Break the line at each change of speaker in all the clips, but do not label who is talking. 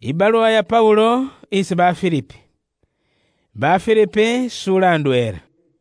Ibaluwa ya Paulo isi Bafilipi. Bafilipi sura ndwera.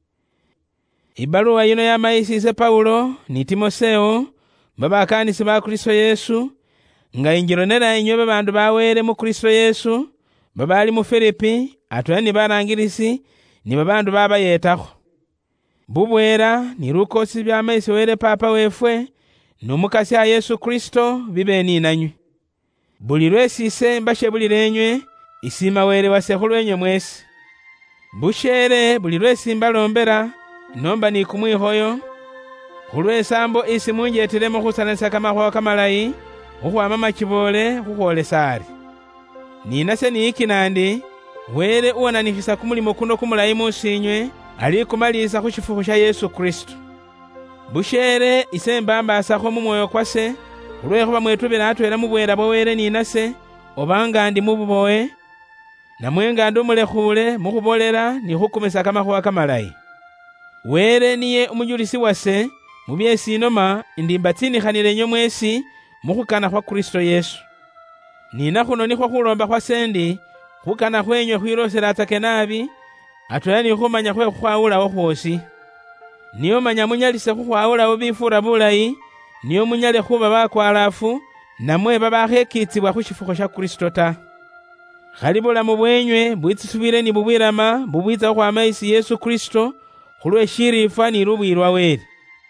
Ibaluwa yino yamayisise Paulo ni Timotheo babakanisi ba Kristo Yesu nga injironera inyo babandu bawere mu Kristo Yesu babali mu Filipi atwela ni barangirisi ni babandu babayetaho. Bubwera ni lukosi byamayisi were papa wefwe numukasi ya Yesu Kristo bibe ni nanywe. Buli lwesise mbashe buli lenywe isima were wasehu lwenye mwesi. Bushere buli lwesi mbalombera nomba ni kumwihoyo hulwe sambo isi munjetelemo kusanasa kama kwa kamalayi uhuwa makibole huhole sari. Ninase ni ikinandi were uwananikisa kumulimo kuno kumulayi musinywe ali kumalisa kushifuhu sha Yesu Kristo. Bushere ise mbambasa ko mumwoyo kwase ulweho mwetu atwela mubwera bwere ninase obanga ndi mububoe na mwenga ndo mulehule mukubolera ni hukumisa kama kwa kamalayi. Were niye umujulisi wase mubyesi inoma indimbatini khanile nyo mwesi mukukana kwa Kristo Yesu. Nina kuno ni kwa kulomba kwa sendi kukana kwenye khwirosera atake nabi atwela ni khumanya kwe khwaula wohosi. Niyo manya munyalise khukhwaula obifura bulayi niyo munyale khuba bakwalafu namwe babahekitsibwa khushifuko sha Kristo ta. Khali bulamu bwenywe bwitsisubire ni bubwirama bubwitsa khwamaisi Yesu Kristo khulwe shirifa ni lubwirwa were.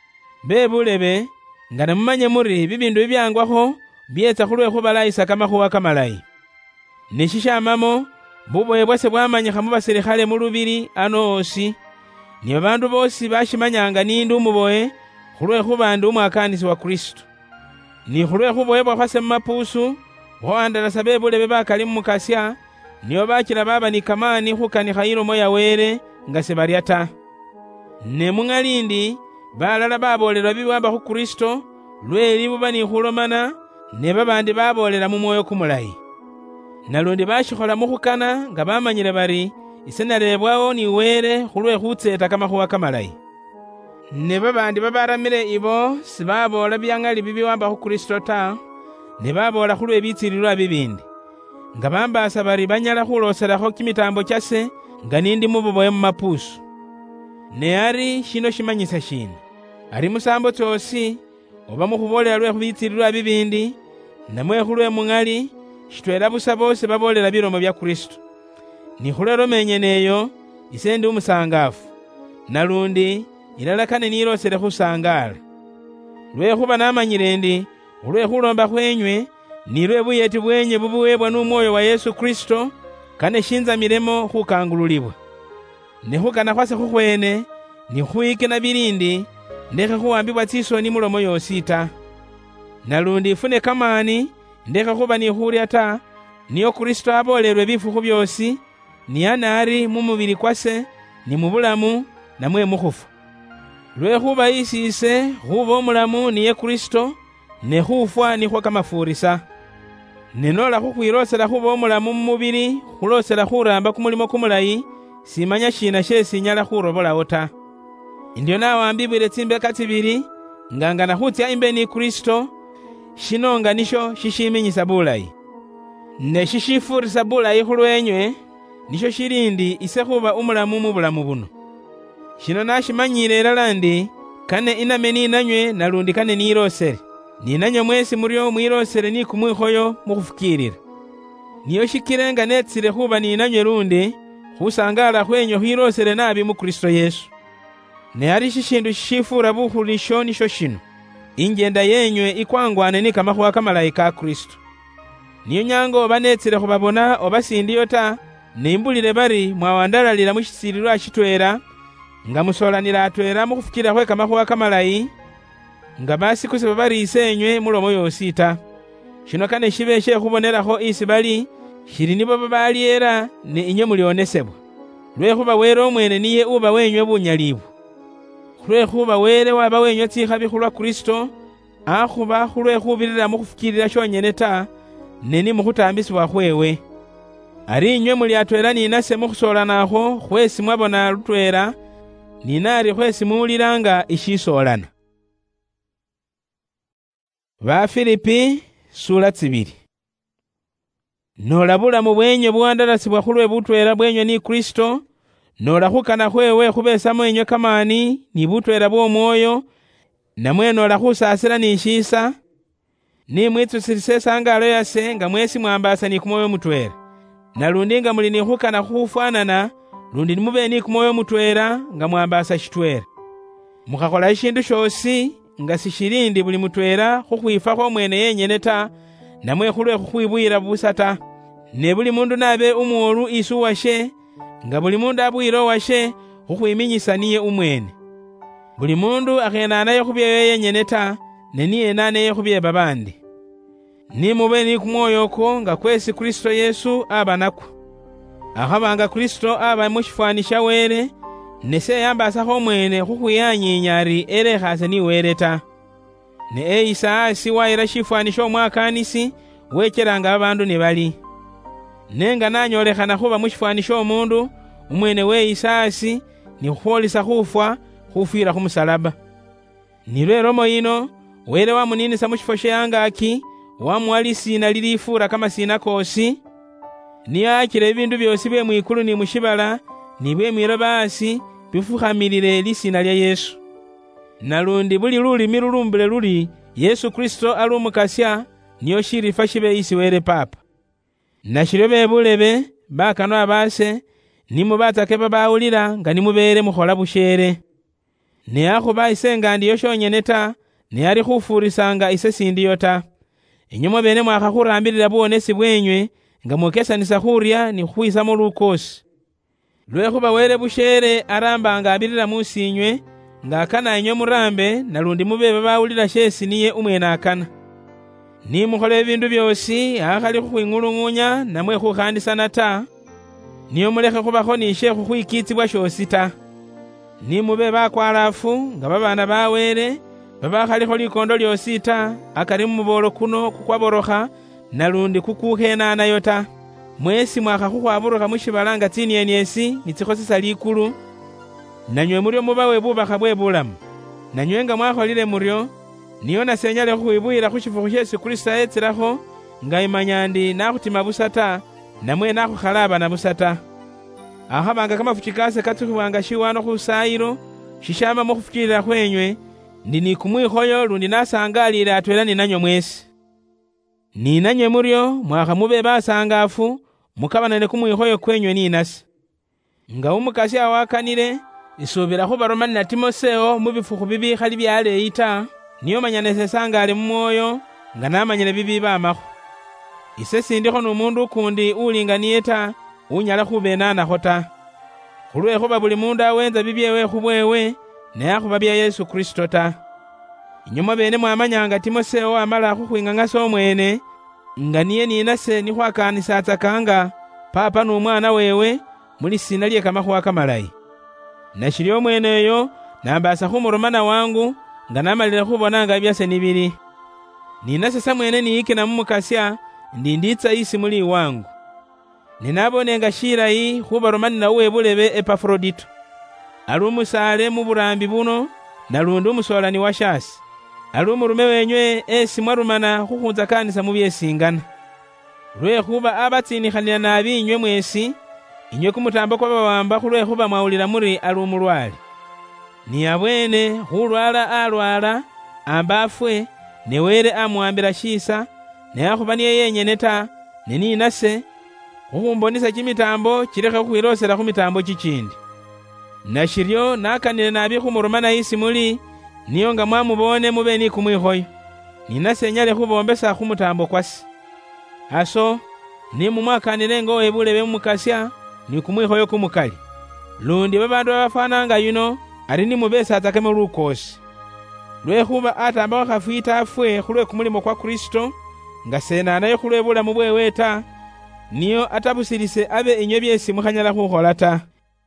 Bebulebe nga namumanye muri bibindu bibyangwaho byetsa khulwe khubalayisa kamakhuwa kamalayi. Nishishamamo buboye bwase bwamanyikha mu basilikhale mu lubiri ano osi ni babandu bosi bashimanyanga nindi umuboye khulwe khuba ndi umwakanisi wa Kristo. Ni khulwe khuboye bwakhwase mu mapusu bwandalasa bebulebe bakali mu mukasya niyo bakila baba ni kamani khukanikha ilomo ya were nga sebalya ta. Ne mungalindi balala babolerwa biwamba khu Kristo lweli buba ni khulomana ne babandi babolera mu mwoyo kumulayi. Nalundi bashikhola mukhukana nga bamanyile bari isenalebwawo ni were khulwe khutseta kamakhuwa kamalayi. Ne babandi babaramile ibo sibabola byangali bibiwamba khu Kristo ta ne babola khulwe bitsililwa bibindi nga bambasa bari banyala khuloselakho kimitambo kyase nga nindi mububoye mu mapusu. Ne ari shino shimanyisa shina ari musambo tsosi oba mukhubolera lwe khubitsililwa bibindi namwe khulwe mungali shitwela busa bose babolera bilomo bya Kristo. Ni khulero menyeneyo ise ndi umusangafu nalundi ilalakane nilosele khusangala lwe khuba namanyile ndi ulwe khulomba khwenywe ni lwe buyeti bwenye bubuwebwa n'umwoyo wa Yesu Kristo kane shinzamilemo khukangululibwa. Ne khukana khwase khukhwene ni khuyike na bilindi ndekhe khuwambibwa tsisoni mulomo yosita. Nalundi ifune kamani ndekhe khuba ni khulya ta niyo Kristo abolelwe bifukhu byosi ni anari mu mubili kwase ni mu bulamu namwe mukhufa. Lwe khuba isise khuba omulamu niye Kristo ne khufwa nikhwo kamafurisa. Nenola khukhwirosela khuba omulamu mu mubili khulosela khuramba kumulimo kumulayi simanya shina shesi nyala khurobolawo ta. Indiyo nawambibwile tsimbeka tsibili ngangana khutya imbe ni Kristo shinonga nisho shishiminyisa bulayi. Ne shishifurisa bulayi khulwenywe nisho shilindi ise khuba umulamu mu bulamu buno. Shino nashimanyile ilala ndi kane iname ninanywe nalundi kane nirosele. Ninanywe mwesi muryo mwirosele ni kumwihoyo mukhufukilila. Niyo shikilenga netsile khuba ninanywe lundi khusangala khwenyo khwirosele nabi mu Kristo Yesu. Ne ari shishindu shifura bukhulisho nisho shino injenda yenywe ikwangwane ni kamakhuwa kamalayi ka Kristo. Niyo nyango oba netsile khubabona oba sindiyo ta nimbulile bari mwawandalalila mushisililwa shitwela nga musolanila atwela mukhufukila khwe kamakhuwa kamalayi nga basi kusiba bari isenywe mulomo yosita. Shino kane shibe she khubonelakho isi bali shili nibo babalyera ne inye mulyonesebwa. Lwe khuba were omwene niye uba wenywe bunyalibwa. Khulwe khuba were waba wenywe tsikhabi khulwa Kristo akhuba khulwe khubirira mukhufukilila shonyene ta neni mukhutambisibwa khwewe. Ari inywe muli atwela ninase mukhusolanakho khwesi mwabona lutwela ninari khwesi muwulilanga ishisolana. Bafilipi sura 2. nola bulamu bwenyu buwandalasibwa khulwe butwela bwenyu ni Kristo, nola khukana khwewe khubesamo inywe kamani ni butwela bw'omwoyo, namwe nola khusasila ni shisa, ni mwitsusilise esangalo yase nga mwesi mwambasa ni kumwoyo mutwela. Nalundi nga muli ni khukana khufwanana, lundi nimube ni kumwoyo mutwela nga mwambasa shitwela. Mukhakola ishindu shosi nga sishilindi buli mutwela khukhwifakho mwene yenyene ta, namwe khulwe khukhwibwira busa ta. Ne buli mundu nabe umuolu isu washe, nga buli mundu abwire washe khukhwiminyisa niye umwene. Buli mundu akhenanaye khubyewe yenyene ta, ne niye nanaye khubye babandi. Ni mube ni kumwoyo okwo nga kwesi Kristo Yesu aba nakwo. Akhabanga Kristo aba mushifwani sha wele, nese yambasakho mwene khukhwiyanyinyari elekhase ni wele ta. Ne eyisa asi wayira shifwani sh'omwakanisi wecheranga babandu ni bali. Nenga nanyolekhana khuba mushifwani sh'omundu, umwene weyisa asi ni khukhwolisa khufwa khufwira khumusalaba. Ni lwelomo yino wele wamuninisa mushifo she'angaki, wamuwa lisina lilifura kama sina kosi, niyo akile bindu byosi bye mwikulu ni mushibala ni bye mwiloba asi bifukhamilile lisina lya Yesu. Nalundi buli lulimi lulumbile luli Yesu Kristo ali umukasya, niyo shirifa shibe isi wele papa. Nashilo bebulebe bakanwa abase nimu batake babawulila nga nimubele mukhola bushere. Ne akhuba ise nga ndiyo shonyene ta, ne ali khufurisanga ise sindiyo ta. Inyumo bene mwakhakhurambirira buwonesi bwenywe nga mukesanisa khurya ni khukhwisamo lukosi. Lwekhuba wele bushere arambanga abirira musinywe nga akana inywe murambe, nalundi mube babawulila shesi niye umwene akana. Ni mukhole bindu byosi akhali khukhwing'ulung'unya namwe khukhandisana ta, niyo mulekhe khubakho ni she khukhwikitsibwa shosi ta. Ni mube bakwalafu nga babana bawele, babakhalikho likondo lyosi ta, akari mumubolo kuno kukwaborokha, nalundi kukukhenanayo ta. Mwesi mwakha khukhwaburukha mushibala nga tsinyenyesi ni tsikhosisa likulu, nanywe muryo mubawe bubakha bwe bulamu. Nanywe nga mwakholile muryo, niyo nasenyale khukhwibuyila khushifukhu shesi Kristo etsilakho, nga imanya ndi nakhutima busa ta, namwe nakhukhalaba na busa ta. Akhabanga kamafuchi kase katsukhibwanga shiwano khusayilo, shishama mukhufukilila khwenywe, ndi ni kumwikhoyo lundi nasangalile atwela ni nanywe mwesi. Ni nanywe muryo mwakha mube basangafu, mukabanane kumwikhoyo kwenywe ni nasi. Nga umukasi awakanile, isubila khubaromani na Timoseo mubifukhu bibikhali byaleyi ta, niyo manyane sangale mumwoyo nga namanyile bibi bamakho. Ise sindikho n'umundu ukundi ulinganiye ta, unyala khubenanakho ta. Khulwekhuba buli mundu awenza bibyewe khubwewe, ne akhuba bya Yesu Kristo ta. Inyuma bene mwamanyanga Timoseo amala khukhwing'ang'asa omwene, nga niye ninase nikhwakanisa atsakanga papa n'umwana wewe muli sina lye kamakhuwa kamalayi. Nashili omweneyo nambasa khumurumana wangu nga namalile khubona nga byase nibili. Ninase samwene niyikina mumukasya ndi nditsa isi muli wangu. Ninabone nga shilayi khubarumani na uwebulebe Epafrodito. Ali umusale mu burambi buno, nalundi umusolani wa shasi. Ali umurume wenywe esi mwarumana khukhunza kanisa mu byesingana. Lwekhuba abatsinnikhanila nabi inywe mwesi, inywe kumutambo kw'abawamba khulwekhuba mwawulila muri ali umulwale. Ni abwene khulwala alwala, amba afwe, ne wele amuwambila shisa, ne akhuba niye yenyene ta, ne ninase, khukhumbonisya kimitambo kilekhe khukhwilosela khumitambo kikindi. Nashiryo nakanile nabi khumurumana isi muli, niyo nga mwamubone mube ni kumwikhoyo. Ninase nyale khubombesa khumutambo kwasi. Aso, ni mumwakanile ngo webulebe mumukasya, ni kumwikhoyo kumukali. Lundi babandu babafananga yuno, ari ni mubesa atakeme lukosi. Lwekhuba atamba wakhafwita afwe khulwe kumulimo kwa Kristo, nga senanayo khulwe bulamu bwewe ta, niyo atabusilise abe inywe byesi mukhanyala khukhola ta.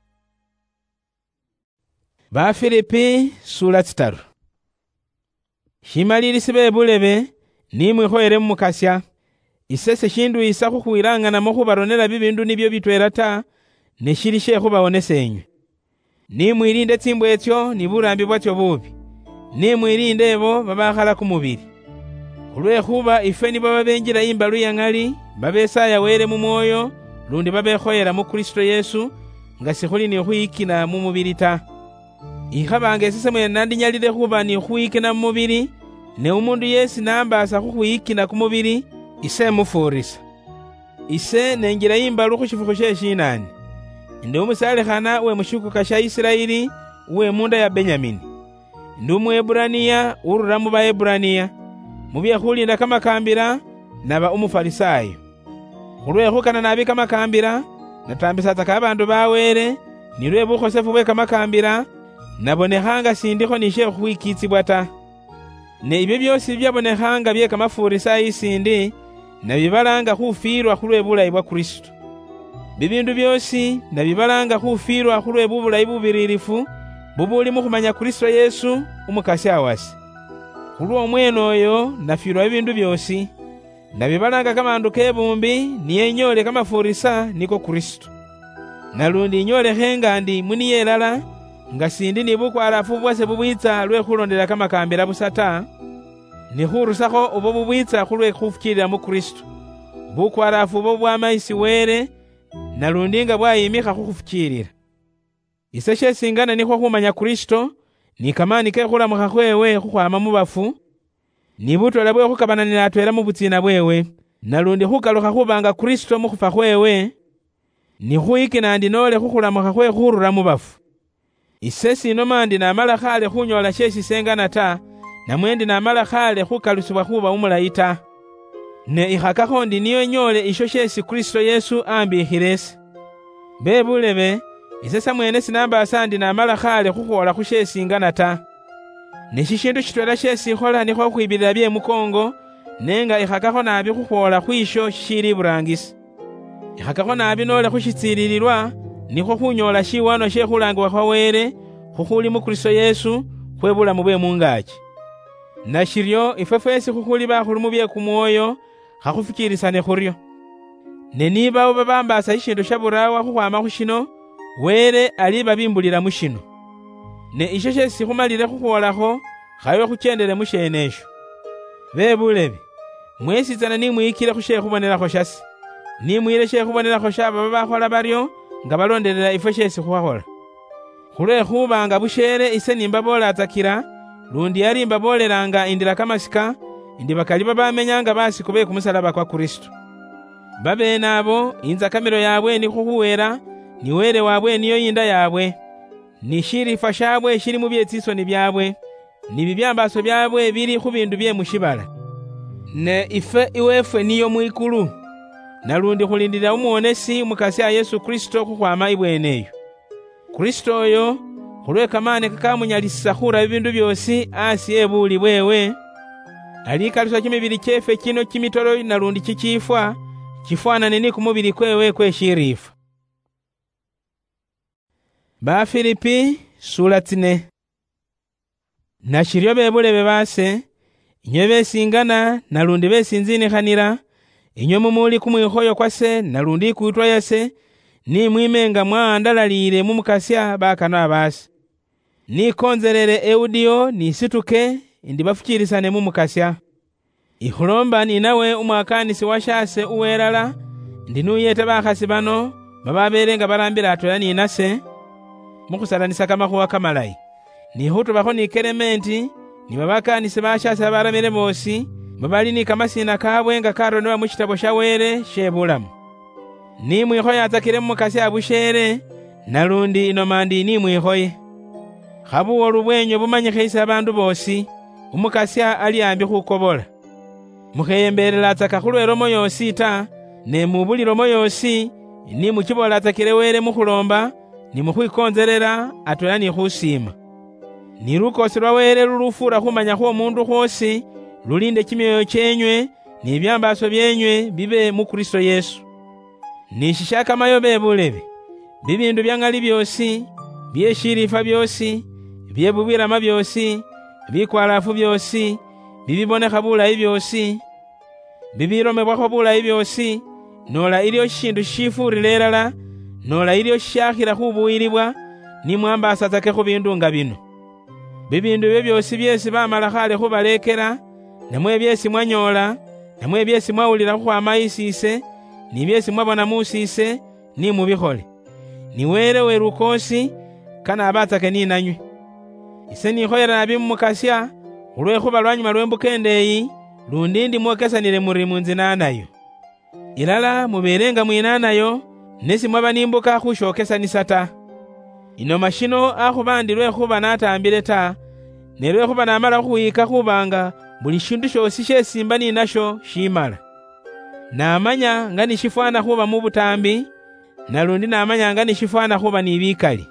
Bafilipi sura 3. Shimalilisi bebulebe ni mwikhoyele mumukasya, isese shindu isa khukhwilang'anamo khubaronela bibindu nibyo bitwela ta, ne shili she khubawonesa enywe. Ni mwilinde tsimbwe etsyo ni burambi bwatyo bubi, ni mwilinde ebo babakhala kumubili. Khulwekhuba ife nibo babenjila imbalu ya ng'ali babesaya were mu mwoyo lundi babekhoyela mu Kristo Yesu nga sikhuli ni khwiyikina mu mubili ta. Ikhabanga esese mwene nandinyalile khuba ni khwiyikina mu mubili, ne umundu yesi nambasa khukhwiyikina ku mubili ise mufurisa. Ise nenjila imbalu khushifukhu she Shinani. Ndi umusalikhana we mushukuka sha Isiraeli uwe munda ya Benyamini. Ndi Umuebrania urura mu Baebrania, mu byekhulinda kamakambira naba umufarisayo. Khulwekhukana nabi kamakambira natambisa taka abandu bawere, nilwe bukhosefu bwe kamakambira nabonekhanga sindikho nishe khukhwikitsibwa ta. Ne ibyo byosi byabonekhanga bye kamafurisayo isindi nabibalanga khufirwa khulwe bulayi bwa Kristo. Bibindu byosi nabibalanga khufirwa khulwe bulayi bubiririfu bubuli mu khumanya Kristo Yesu umukasi awasi. Khulwo omwene oyo nafirwa bibindu byosi nabibalanga kamandu kebumbi niye nyole kamafurisa niko Kristo. Nalundi nyole khenga ndi muniyelala nga sindi ni bukwarafu bwase bubwitsa lwe khulondela kamakambira busata, ni khurusakho obo bubwitsa khulwe khufukilila mu Kristo. Bukwarafu bo bwamaisi were nalundi nga bwayimikha khufukilila. Ise shesingana nikho khumanya Kristo ni kamani ke khulamukha khwewe khukhwama mu bafu, ni butola bwe khukabananila atwela mu butsina bwewe, nalundi khukalukha khubanga Kristo mu khufa khwewe, ni khuyikina ndi nole khukhulamuka khwe khurura mu bafu. Ise sinoma ndi namala khale khunyola shesisengana ta, namwe ndi namala khale khukalusibwa khuba umulayi ta. Ne ikhakakho ndi niyo nyole isho shesi Kristo Yesu ambikhilesi. Bebulebe, ise samwene sinambasa ndi namala khale khukhola khushesingana ta. Neshishindu shitwela shesikhola nikho khwibilila bye mukongo, nenga ikhakakho nabi khukhola khwisho shili burangisi. Ikhakakho nabi nole khushitsilililwa nikho khunyola shiwano she khulangibwa khwa were khukhuli mu Kristo Yesu khwebulamu bwe mungachi. Na shiryo ifefesi khukhuli bakhulu mu bye kumwoyo khakhufikirisane khuryo. Ne niba babambasa ishindu shaburawa khukhwama khushino, were ali babimbulira mu shino. Ne isho shesi khumalile khukhwolakho khawe khuchendele mu shenesho. Bebulebe, mwesitsana ni mwikile khushe khubonelakho shasi. Ni mwile she khubonelakho shaba bakhola baryo nga balondelela ifo shesi khukhola. Khulwe khubanga bushere ise nimbabola atakira, lundi yali imbaboleranga indila kamasika, indi bakali babamenyanga basi kube kumusalaba kwa Kristo. Babe nabo inza kamero yabwe ni khuhuwera, ni were wabwe niyo yinda yabwe. Ni shirifa shabwe shiri mu byetsisoni byabwe, ni bibyambaso byabwe biri khubindu bye mushibala. Ne ife iwefwe niyo mwikulu, nalundi khulindira umuonesi mukasi ya Yesu Kristo khukhwama ibweneyo. Kristo oyo khulwe kamane kakamunyalisa khura bibindu byosi asi ebuli bwewe, alikalusa kimibili kyefe kino kimitolo nalundi kikifwa kifwanane ni kumubili kwewe kwe shirifa. Ba Filipi sura 4. Na shiryo bebulebe base, inyo besingana nalundi besinzinikhanila, inyo mumuli kumwikhoyo kwase nalundi kuitwa yase, ni mwimenga mwaandalalile mumukasya bakana base. Ni konzelele Eudio ni situke indi bafukilisane mumukasya. Ikhulomba ni nawe umwakanisi washase uwelala, ndi nuyete bakhasi bano bababelenga balambila atwela ni nase, mukusalanisa kamakhuwa kamalayi. Ni hutubakho ni Kelementi, ni babakanisi bashasa baramile bosi, babali ni kamasina kabwe nga karondewa mu kitabo sha were shebulamu. Ni mwikhoye atakile mumukasi abushere, nalundi inomandi ni mwikhoye. Khabu olubwenyo bumanyikhisa abandu bosi, umukasi ali ambi khukobola. Mukheyembelela ataka khulwelomo yosi ta, ne mubulilomo yosi, ni mukibola atakile were mukhulomba, ni mukhwikonzelela atwela ni khusima. Ni lukosi lwa were lulufura khumanya khwo mundu khwosi, lulinde kimyoyo kyenywe, ni byambaso byenywe bibe mu Kristo Yesu. Ni shishaka mayo bebulebe, bibindu byangali byosi, byeshirifa byosi, byebubwirama byosi, bikwalafu byosi, bibibonekha bulayi byosi, bibilomebwakho bulayi byosi, nola ilyo shindu shifurile elala, nola ilyo shakhila khubuwilibwa, ni mwambasa take khubindu nga bino. Bibindu bye byosi byesi bamala khale khubalekela, namwe byesi mwanyola, namwe byesi mwawulila khukhwama isise, ni byesi mwabona musise ni mubikhole, niwere we lukosi kana abatsake ninanywe. Ise nikhoyera nabi mumukasya khulwekhuba lwanyuma lw'embuka endeyi lundi ndimwokesanile muri munzina nayo. Ilala muberenga mwina nayo nesi mwaba nimbuka khushokesanisa ta. Ino mashino akhubandi lwekhuba natambile ta, ne lwekhuba namala khuwika khubanga buli shindu shosi shesimba ninasho shimala. Namanya nga nishifwana khuba mu butambi, nalundi namanya nga nishifwana khuba ni bikali.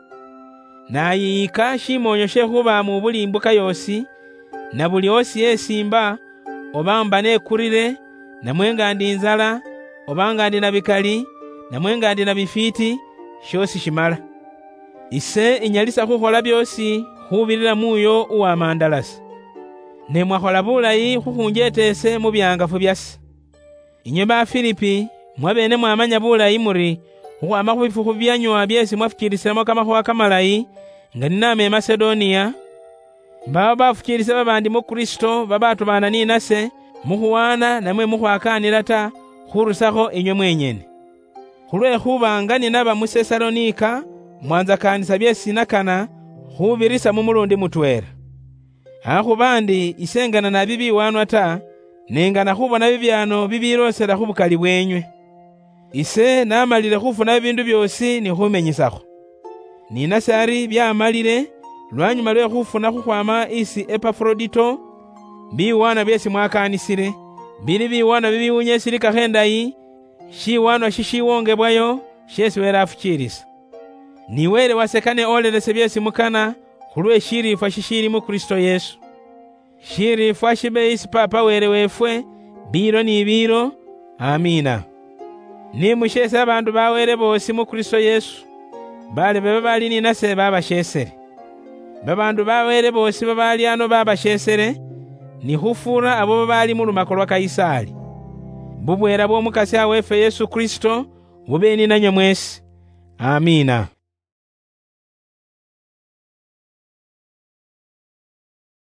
Nayika shimonyo shekhuba mu buli imbuka yosi, na buli osi yesimba, oba mba nekurire, namwe nga ndi nzala, oba nga ndi na bikali, namwe nga ndi na bifiti, shosi shimala. Ise inyalisa khukhola byosi khubirira muyo uwa mandalasi. Ne mwakhola bulayi khukhunjetese mu byangafu byase. Inywe ba Filipi mwabene mwamanya bulayi muri khukhwama khubifukhu byanywa byesi mwafukilisamo kamakhuwa kamalayi nga niname Macedonia. Mbaba bafukilise babandi mu Kristo babatubana ninase mukhuwana namwe mukhwakanila ta khurusakho inywe mwenyene. Khulwekhuba nga ninaba mu Sesalonika mwanzakanisa byesi nakana khubirisa mu mulundi mutwela. Akhubandi isengana na bibiwanwa ta, nengana khubona bibyano bibirosela khubukali bwenywe. Ise namalile khufuna bindu byosi ni khumenyisakho. Ninase ari byamalile lwanyuma lwe khufuna khukhwama isi Epafrodito biwana byesi mwakanisile, bili biwana bibiwunyesili khendayi, shiwanwa shishiwongebwayo shesi wera afukilisa. Niwele wasekane olelese byesi mukana khulwe shirifwa shishili mu Kristo Yesu. Shirifwa shibe isi papa were wefwe biro ni biro. Amina. Nimushese abandu bawere bosi mu Kristo Yesu, bali bebe bali ninase babashesere. Babandu bawere bosi babali ano babashesere, ni khufura abo bali mu lumako lwa Kaisali. Bubwera bw'omukasi awefe Yesu Kristo bube ni nanywe mwesi. Amina.